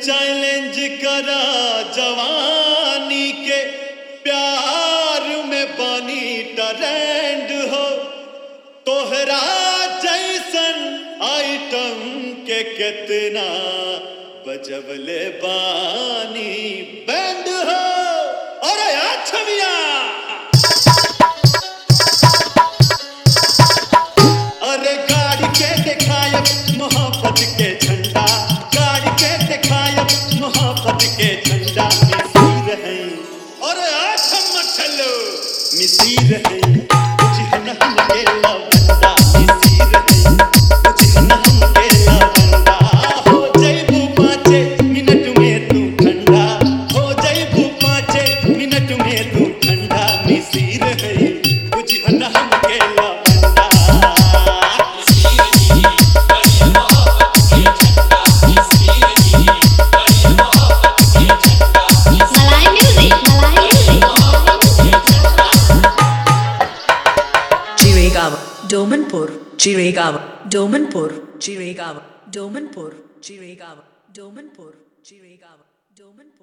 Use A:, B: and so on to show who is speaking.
A: Challenge करा जवानी के प्यार में बनी ट्रेंड हो तोहरा जैसन आइटम के कितना बजबले बानी बैंड हो। अरे छमिया अरे गाड़ी के दिखायब मोहब्बत के झंडा गाड़ी के दिखायब मोहब्बत के झंडा मिसीर है। अरे चलो मिसीर है तुझे हम के लवंडा मिसीर है तुझे हम के लवंडा हो जाइबू 5 मिनट में तू ठंडा हो जाइबू 5 मिनट में तू ठंडा मिसीर है तुझे हम के लवंडा।
B: Domanpur, Jiregaon, Domanpur, Jiregaon, Domanpur, Jiregaon, Domanpur, Jiregaon, Domanpur.